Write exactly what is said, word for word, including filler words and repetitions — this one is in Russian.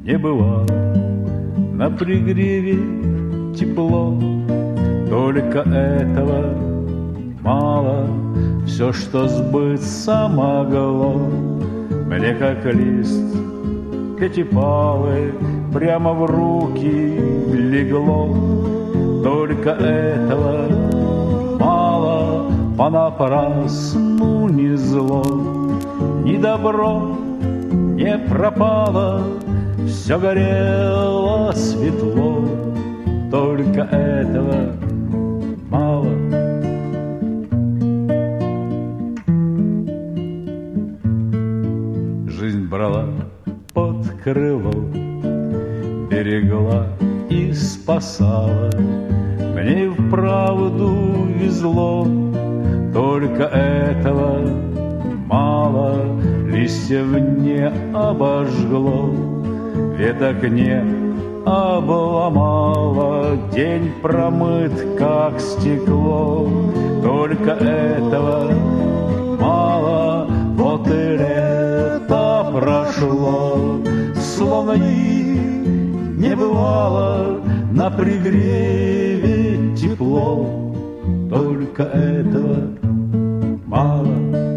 не бывало. На пригреве тепло, только этого мало. Все, что сбыться могло, мне как лист пятипалый прямо в руки легло. Только этого мало, понапрасну ни зло, ни добро не пропало, все горело светло. Только этого мало. Жизнь брала под крыло, берегла и спасала. Мне вправду везло, только этого мало. Листьев не обожгло, веток не обломало, день промыт, как стекло. Только этого мало, вот и лето прошло, словно и не бывало. На пригреве тепло, только этого мало.